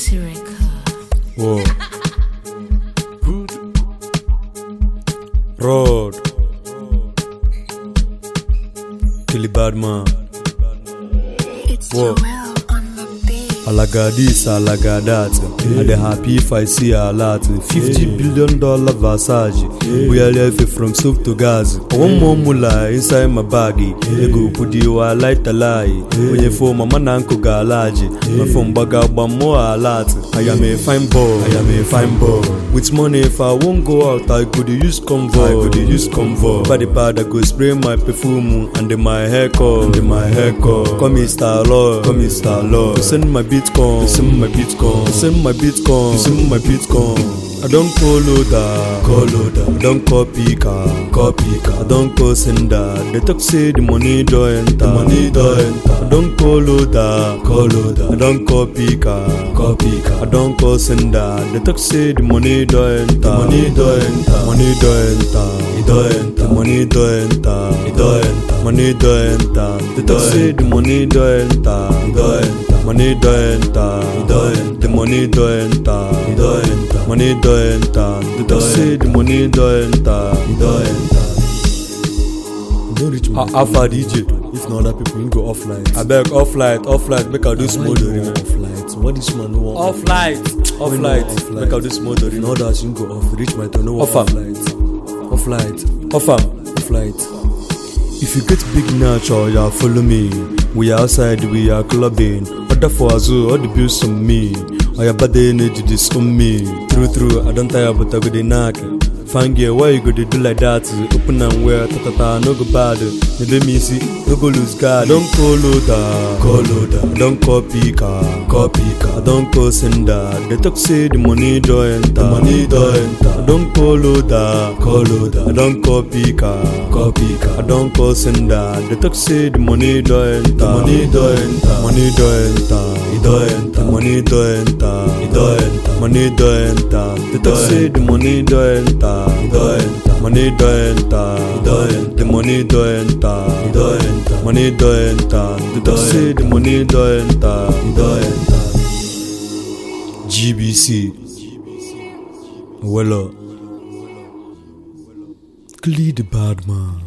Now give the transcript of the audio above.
Whoa. Road. Killy Badman. Whoa. Alaga this, alaga that. I dey happy if I see a lot. $50 billion Versace. We are left from soup to gas. One more mula inside my baggy. Ego pudi wa light a lie. When you phone my man uncle galaji. My phone baga more a lot. I am a fine boy. I am a fine boy. With money if I won't go out, I could use convoy. Body pad I go spray my perfume and my hair cut. Come Mr. Lord. Send my Bitcoin. I don't call loader. I don't call picker. I don't call sender. They talk say the money don't enter. I don't call loader. I don't call picker. I don't call sender. They talk say the money don't enter. Money don't enter. They talk say the money don't enter. Money don't enter. The money don't enter. Money don't enter. They talk say the money don't enter. Don't reach me. Alpha DJ. If not other people, you go off light. I beg off light. Make I do small off light. What this man want? Off light. Make I do small. In order that you go off. Reach my turn. Off light. If you get big nature, yeah, follow me. We are outside, we are clubbing. Order for Azu, all the bills on me. I have bad energy, this on me. True, I don't tire, but I go the knack. Fang yeah, why you go to do like that? Open and wear, no go bad. Let me see, no go lose guard. Don't call loader. Don't call picker. I don't call sender. They talk say the money don't enter. I don't call loader. I don't call picker. I don't call sender. They talk say the money don't enter. Money don't enter. Money don't enter. They talk say the money don't enter. Money don't enter. The money don't enter. Money don't enter. They talk say the money don't enter. GBC. Well, Killy the Badman.